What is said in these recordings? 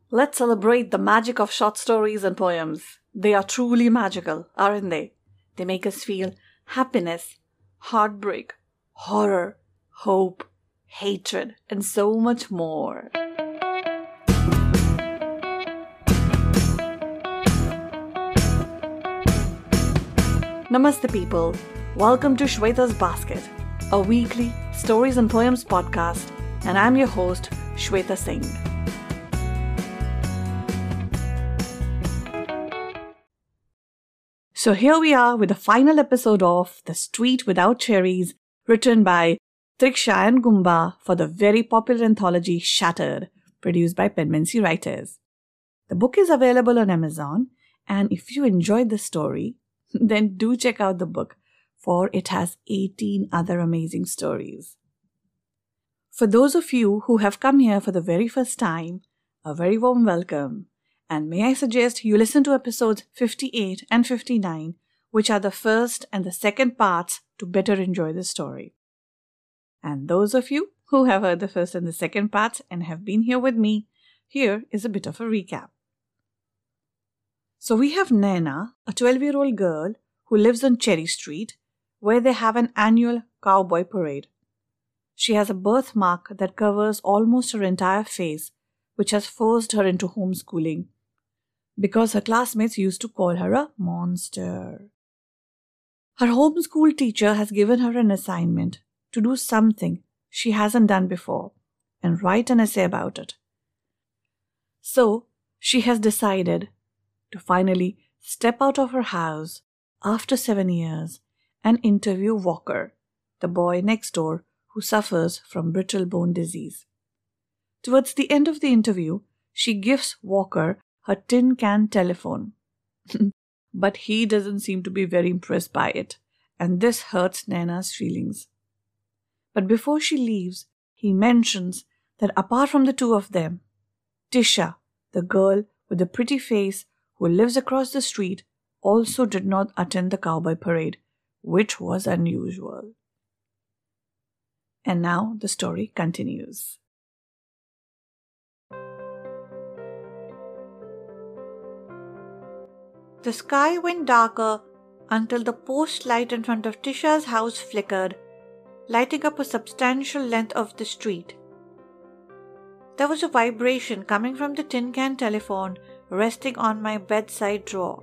Let's celebrate the magic of short stories and poems. They are truly magical, aren't they? They make us feel happiness, heartbreak, horror, hope, hatred, and so much more. Namaste people. Welcome to Shweta's Basket, a weekly stories and poems podcast, and I'm your host, Shweta Singh. So here we are with the final episode of The Street Without Cherries, written by Triksha and Gumba for the very popular anthology Shattered, produced by Penmancy Writers. The book is available on Amazon, and if you enjoyed the story, then do check out the book, for it has 18 other amazing stories. For those of you who have come here for the very first time, a very warm welcome. And may I suggest you listen to episodes 58 and 59, which are the first and the second parts to better enjoy the story. And those of you who have heard the first and the second parts and have been here with me, here is a bit of a recap. So we have Naina, a 12-year-old girl who lives on Cherry Street, where they have an annual cowboy parade. She has a birthmark that covers almost her entire face, which has forced her into homeschooling, because her classmates used to call her a monster. Her homeschool teacher has given her an assignment to do something she hasn't done before and write an essay about it. So she has decided to finally step out of her house after 7 years and interview Walker, the boy next door who suffers from brittle bone disease. Towards the end of the interview, she gives Walker her tin can telephone. But he doesn't seem to be very impressed by it, and this hurts Naina's feelings. But before she leaves, he mentions that apart from the two of them, Tisha, the girl with the pretty face who lives across the street, also did not attend the cowboy parade, which was unusual. And now the story continues. The sky went darker until the post light in front of Tisha's house flickered, lighting up a substantial length of the street. There was a vibration coming from the tin can telephone resting on my bedside drawer.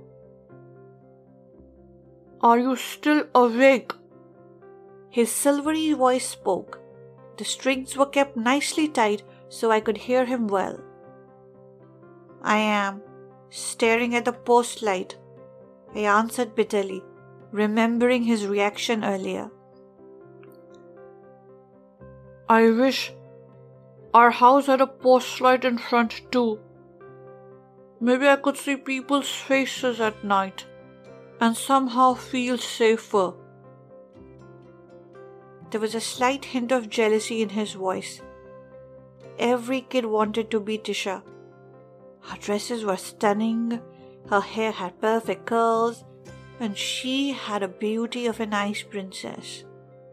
"Are you still awake?" His silvery voice spoke. The strings were kept nicely tight so I could hear him well. "I am, staring at the post light," I answered bitterly, remembering his reaction earlier. "I wish our house had a post light in front too. Maybe I could see people's faces at night and somehow feel safer." There was a slight hint of jealousy in his voice. Every kid wanted to be Tisha. Her dresses were stunning, her hair had perfect curls, and she had a beauty of an ice princess.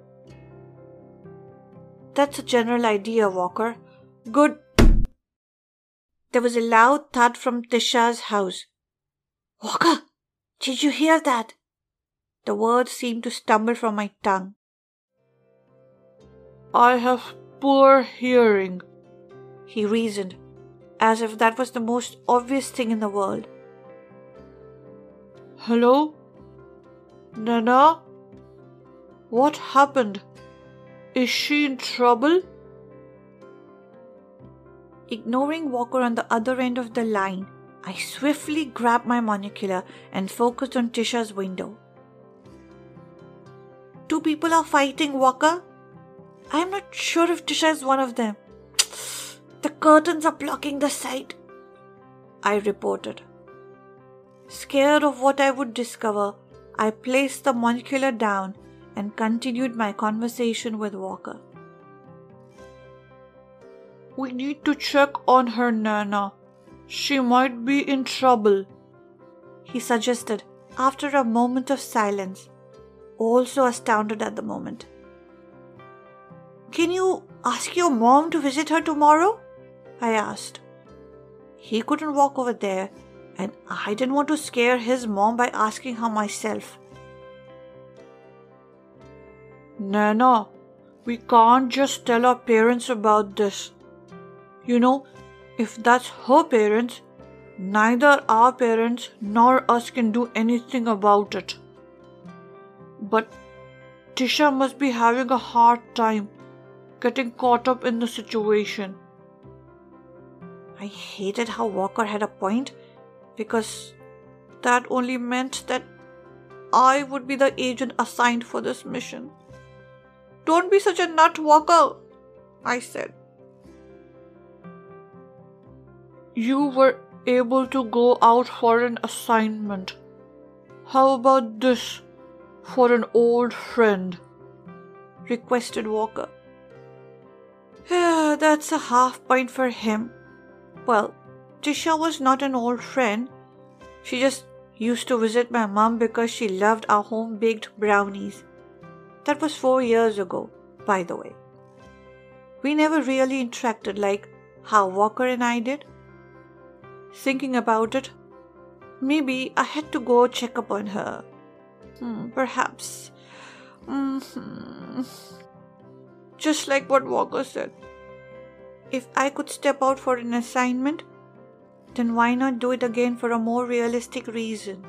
"That's a general idea, Walker. Good." There was a loud thud from Tisha's house. "Walker, did you hear that?" The words seemed to stumble from my tongue. "I have poor hearing," he reasoned, as if that was the most obvious thing in the world. "Hello? Nana? What happened? Is she in trouble?" Ignoring Walker on the other end of the line, I swiftly grabbed my monocular and focused on Tisha's window. "Two people are fighting, Walker. I'm not sure if Tisha is one of them. The curtains are blocking the sight," I reported. Scared of what I would discover, I placed the monocular down and continued my conversation with Walker. "We need to check on her, Nana. She might be in trouble," he suggested after a moment of silence, also astounded at the moment. "Can you ask your mom to visit her tomorrow?" I asked. he couldn't walk over there, and I didn't want to scare his mom by asking her myself. Nana, we can't just tell our parents about this. You know, if that's her parents, neither our parents nor us can do anything about it. But Tisha must be having a hard time getting caught up in the situation. I hated how Walker had a point, because that only meant that I would be the agent assigned for this mission. Don't be such a nut, Walker, I said. You were able to go out for an assignment. How about this for an old friend? Requested Walker. That's a half point for him. Well, Tisha was not an old friend. She just used to visit my mom because she loved our home-baked brownies. That was 4 years ago, by the way. We never really interacted like how Walker and I did. Thinking about it, maybe I had to go check up on her. Perhaps. Just like what Walker said. If I could step out for an assignment, then why not do it again for a more realistic reason?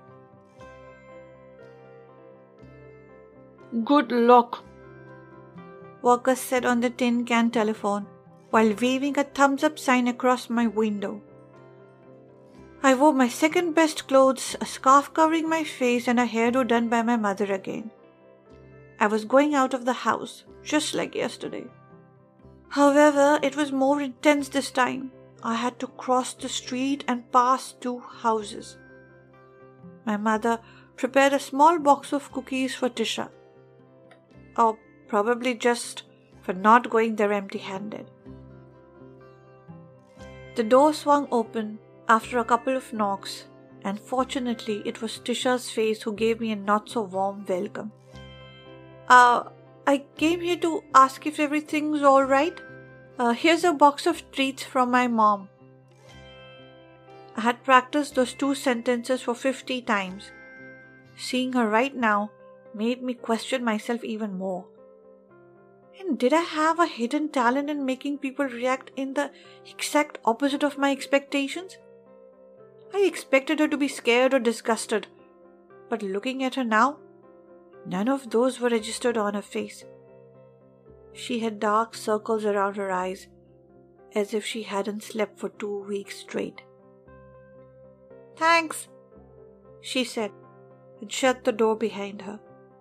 Good luck, Walker said on the tin can telephone while waving a thumbs-up sign across my window. I wore my second best clothes, a scarf covering my face and a hairdo done by my mother again. I was going out of the house, just like yesterday. However, it was more intense this time. I had to cross the street and pass 2 houses. My mother prepared a small box of cookies for Tisha. Or probably just for not going there empty-handed. The door swung open after a couple of knocks, and fortunately it was Tisha's face who gave me a not-so-warm welcome. I came here to ask if everything's alright. Here's a box of treats from my mom. I had practiced those 2 sentences for 50 times. Seeing her right now made me question myself even more. And did I have a hidden talent in making people react in the exact opposite of my expectations? I expected her to be scared or disgusted, but looking at her now, none of those were registered on her face. She had dark circles around her eyes, as if she hadn't slept for 2 weeks straight. Thanks, she said, and shut the door behind her.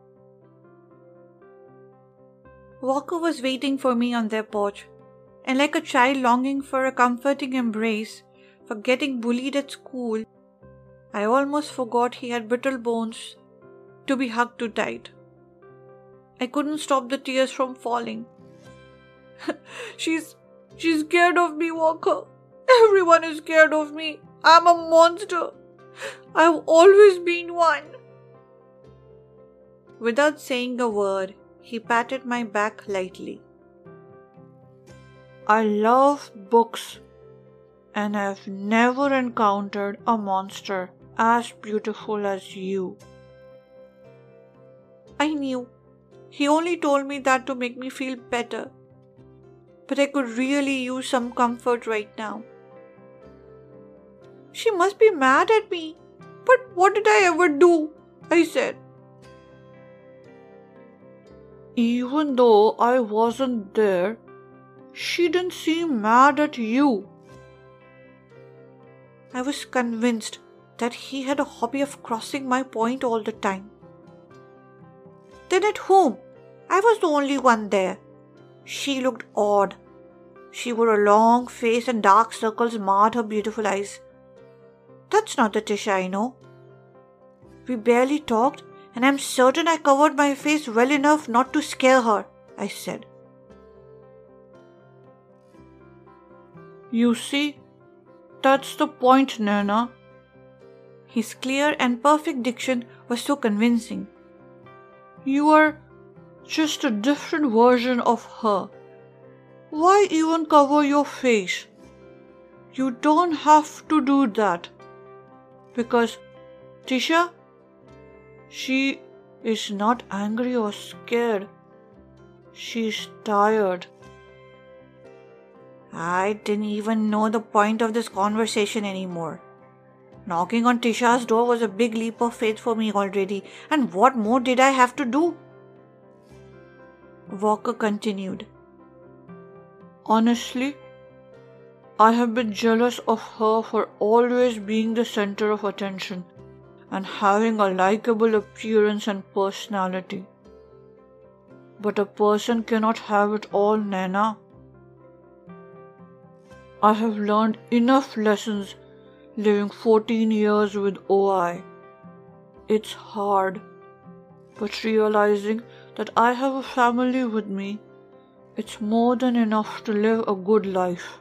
Walker was waiting for me on their porch, and like a child longing for a comforting embrace for getting bullied at school, I almost forgot he had brittle bones to be hugged too tight. I couldn't stop the tears from falling. She's scared of me, Walker. Everyone is scared of me. I'm a monster. I've always been one. Without saying a word, he patted my back lightly. I love books, and I've never encountered a monster as beautiful as you. I knew. He only told me that to make me feel better. But I could really use some comfort right now. She must be mad at me. But what did I ever do? I said. Even though I wasn't there, she didn't seem mad at you. I was convinced that he had a hobby of crossing my point all the time. Then at home, I was the only one there. She looked odd. She wore a long face and dark circles marred her beautiful eyes. That's not the Tisha I know. We barely talked, and I'm certain I covered my face well enough not to scare her, I said. You see, that's the point, Nana. His clear and perfect diction was so convincing. You are just a different version of her. Why even cover your face? You don't have to do that. Because Tisha, she is not angry or scared. She's tired. I didn't even know the point of this conversation anymore. Knocking on Tisha's door was a big leap of faith for me already, and what more did I have to do? Walker continued. Honestly, I have been jealous of her for always being the center of attention and having a likable appearance and personality. But a person cannot have it all, Naina. I have learned enough lessons living 14 years with OI. It's hard, but realizing that I have a family with me, it's more than enough to live a good life.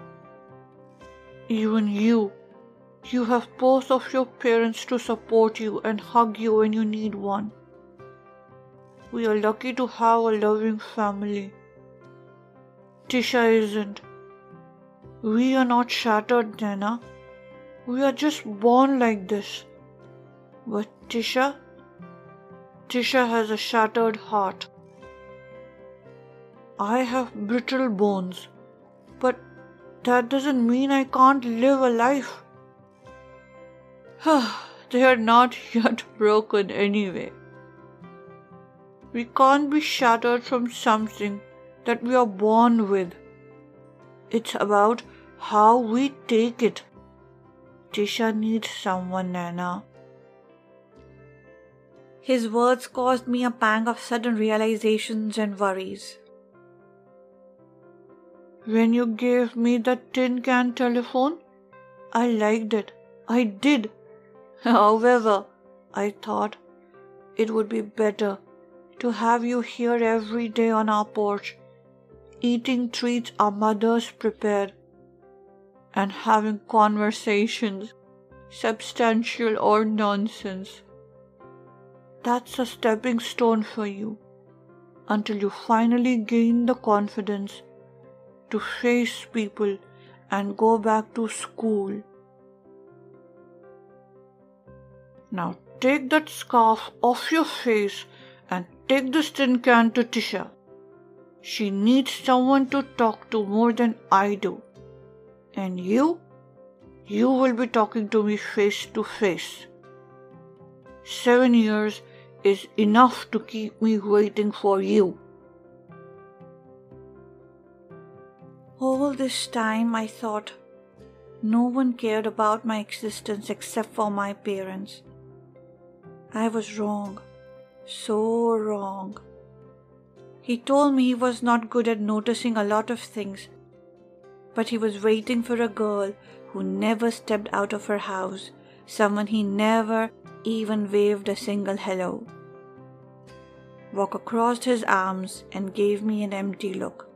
Even you have both of your parents to support you and hug you when you need one. We are lucky to have a loving family. Tisha isn't. We are not shattered, Naina. We are just born like this. But Tisha has a shattered heart. I have brittle bones, but that doesn't mean I can't live a life. They are not yet broken anyway. We can't be shattered from something that we are born with. It's about how we take it. Tisha needs someone, Naina. His words caused me a pang of sudden realizations and worries. When you gave me that tin can telephone, I liked it. I did. However, I thought it would be better to have you here every day on our porch, eating treats our mothers prepared, and having conversations, substantial or nonsense. That's a stepping stone for you, until you finally gain the confidence to face people and go back to school. Now take that scarf off your face and take this tin can to Tisha. She needs someone to talk to more than I do. And you will be talking to me face to face. 7 years is enough to keep me waiting for you. All this time I thought no one cared about my existence except for my parents. I was wrong, so wrong. He told me he was not good at noticing a lot of things, but he was waiting for a girl who never stepped out of her house, someone he never even waved a single hello. Walker crossed his arms and gave me an empty look.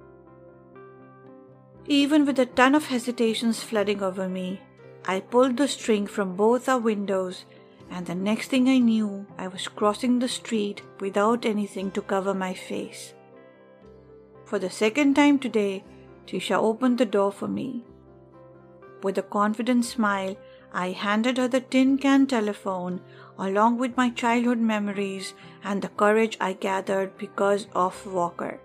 Even with a ton of hesitations flooding over me, I pulled the string from both our windows, and the next thing I knew, I was crossing the street without anything to cover my face. For the second time today, Tisha opened the door for me. With a confident smile, I handed her the tin can telephone, along with my childhood memories and the courage I gathered because of Walker.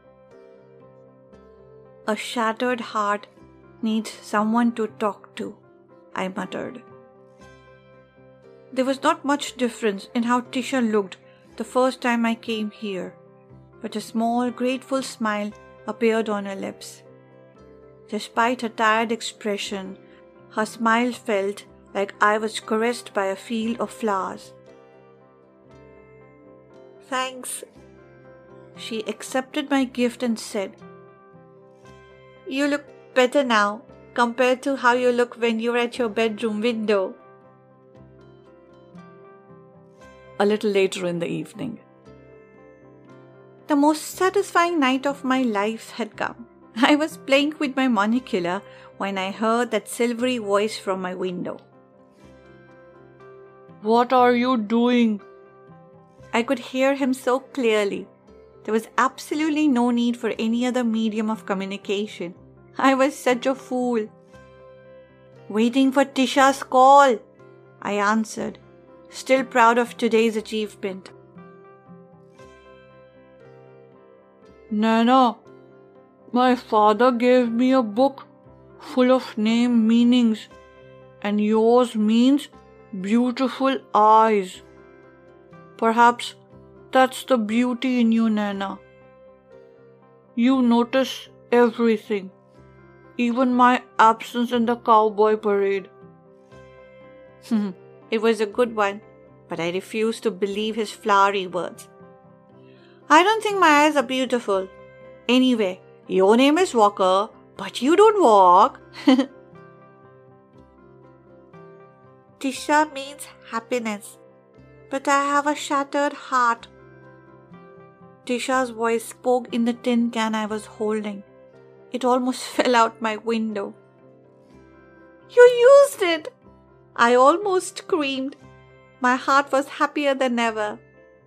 A shattered heart needs someone to talk to, I muttered. There was not much difference in how Tisha looked the first time I came here, but a small, grateful smile appeared on her lips. Despite her tired expression, her smile felt like I was caressed by a field of flowers. Thanks. She accepted my gift and said, You look better now compared to how you look when you're at your bedroom window. A little later in the evening. The most satisfying night of my life had come. I was playing with my monocular when I heard that silvery voice from my window. What are you doing? I could hear him so clearly. There was absolutely no need for any other medium of communication. I was such a fool. Waiting for Tisha's call, I answered, still proud of today's achievement. Nana, my father gave me a book full of name meanings, and yours means beautiful eyes. Perhaps that's the beauty in you, Nana. You notice everything, even my absence in the cowboy parade. It was a good one, but I refused to believe his flowery words. I don't think my eyes are beautiful. Anyway, your name is Walker, but you don't walk. Tisha means happiness, but I have a shattered heart. Tisha's voice spoke in the tin can I was holding. It almost fell out my window. You used it! I almost screamed. My heart was happier than ever.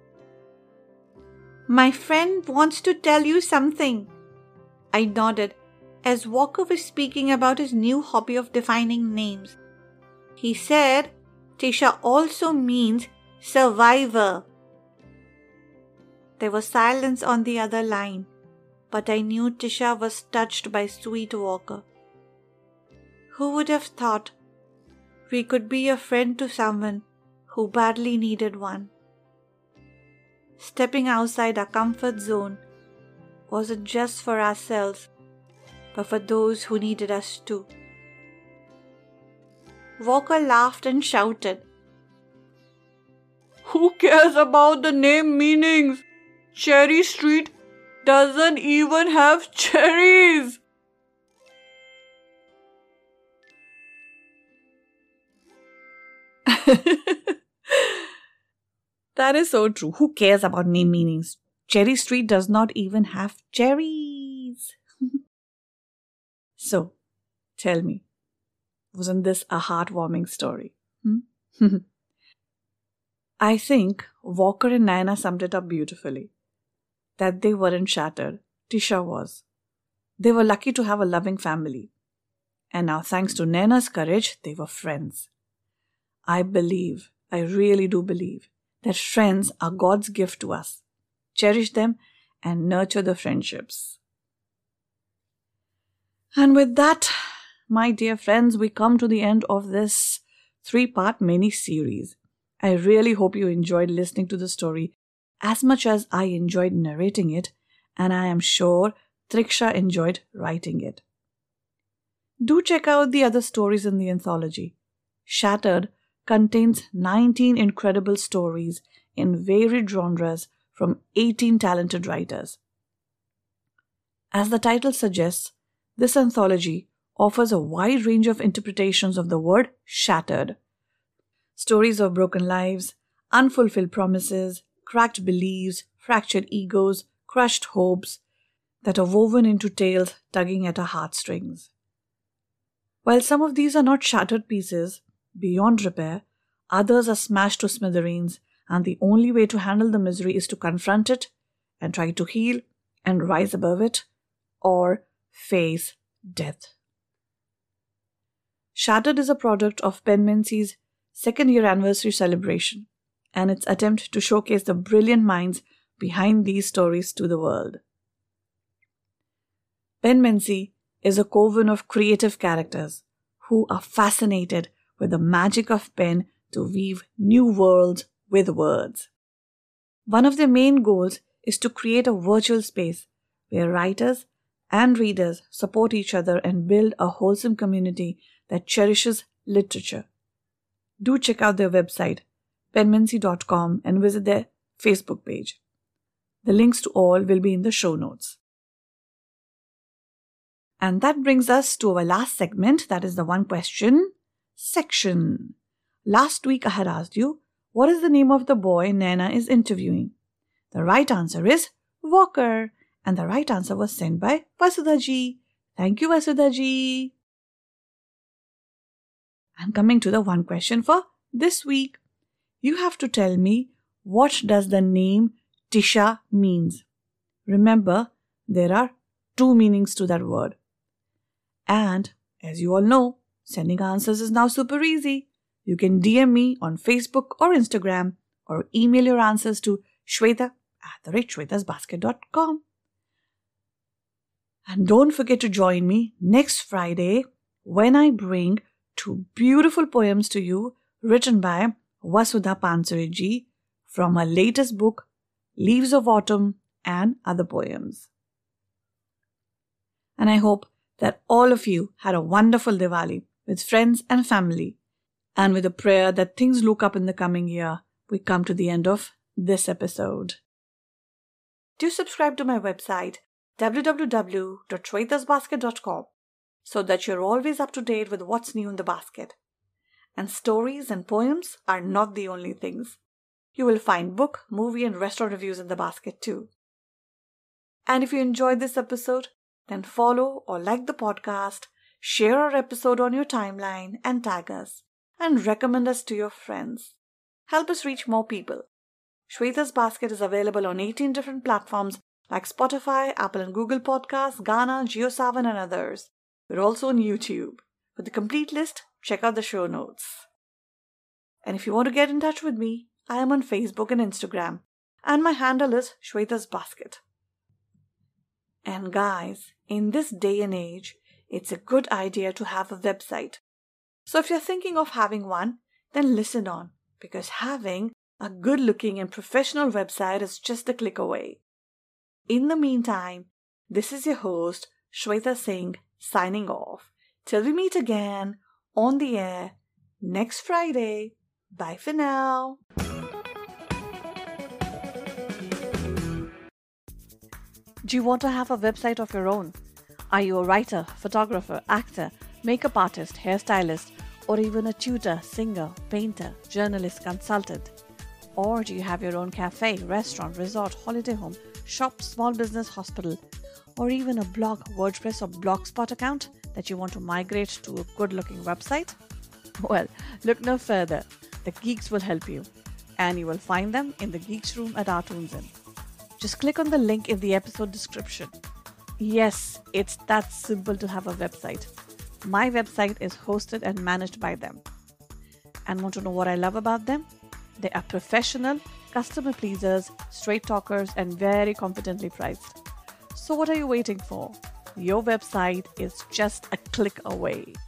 My friend wants to tell you something. I nodded as Walker was speaking about his new hobby of defining names. He said Tisha also means survivor. There was silence on the other line, but I knew Tisha was touched by sweet Walker. Who would have thought we could be a friend to someone who badly needed one? Stepping outside our comfort zone wasn't just for ourselves, but for those who needed us too. Walker laughed and shouted, "Who cares about the name meanings? Cherry Street doesn't even have cherries!" That is so true. Who cares about name meanings? Cherry Street does not even have cherries. So, tell me, wasn't this a heartwarming story? I think Walker and Naina summed it up beautifully. That they weren't shattered. Tisha was. They were lucky to have a loving family. And now, thanks to Naina's courage, they were friends. I really do believe, that friends are God's gift to us. Cherish them and nurture the friendships. And with that, my dear friends, we come to the end of this 3-part mini-series. I really hope you enjoyed listening to the story as much as I enjoyed narrating it, and I am sure Triksha enjoyed writing it. Do check out the other stories in the anthology. Shattered contains 19 incredible stories in varied genres from 18 talented writers. As the title suggests, this anthology offers a wide range of interpretations of the word shattered. Stories of broken lives, unfulfilled promises, cracked beliefs, fractured egos, crushed hopes that are woven into tales tugging at our heartstrings. While some of these are not shattered pieces, beyond repair, others are smashed to smithereens, and the only way to handle the misery is to confront it and try to heal and rise above it, or face death. Shattered is a product of Penmancy's 2nd year anniversary celebration and its attempt to showcase the brilliant minds behind these stories to the world. Penmancy is a coven of creative characters who are fascinated with the magic of pen to weave new worlds with words. One of their main goals is to create a virtual space where writers and readers support each other and build a wholesome community that cherishes literature. Do check out their website, penmancy.com, and visit their Facebook page. The links to all will be in the show notes. And that brings us to our last segment, that is the one question section. Last week I had asked you, what is the name of the boy Naina is interviewing? The right answer is Walker, and the right answer was sent by Vasudha-ji. Thank you, Vasudha-ji. I'm coming to the one question for this week. You have to tell me, what does the name Tisha means? Remember, there are 2 meanings to that word. And as you all know, Sending answers is now super easy. You can DM me on Facebook or Instagram or email your answers to shweta@shwetasbasket.com. And don't forget to join me next Friday when I bring 2 beautiful poems to you written by Vasudha Pansare from her latest book, Leaves of Autumn and Other Poems. And I hope that all of you had a wonderful Diwali with friends and family. And with a prayer that things look up in the coming year, we come to the end of this episode. Do subscribe to my website www.shwetasbasket.com so that you're always up to date with what's new in the basket. And stories and poems are not the only things. You will find book, movie, and restaurant reviews in the basket too. And if you enjoyed this episode, then follow or like the podcast, share our episode on your timeline, and tag us, and recommend us to your friends. Help us reach more people. Shweta's Basket is available on 18 different platforms like Spotify, Apple and Google Podcasts, Gaana, JioSaavn, and others. We're also on YouTube. For the complete list, check out the show notes. And if you want to get in touch with me, I am on Facebook and Instagram, and my handle is Shweta's Basket. And guys, in this day and age, it's a good idea to have a website. So if you're thinking of having one, then listen on, because having a good-looking and professional website is just a click away. In the meantime, this is your host, Shweta Singh, signing off. Till we meet again on the air next Friday. Bye for now. Do you want to have a website of your own? Are you a writer, photographer, actor, makeup artist, hairstylist, or even a tutor, singer, painter, journalist, consultant? Or do you have your own cafe, restaurant, resort, holiday home, shop, small business, hospital, or even a blog, WordPress, or Blogspot account that you want to migrate to a good-looking website? Well, look no further. The geeks will help you, and you will find them in the Geeks Room at Artoons Inn. Just click on the link in the episode description. Yes, it's that simple to have a website. My website is hosted and managed by them. And want to know what I love about them? They are professional, customer pleasers, straight talkers, and very confidently priced. So what are you waiting for? Your website is just a click away.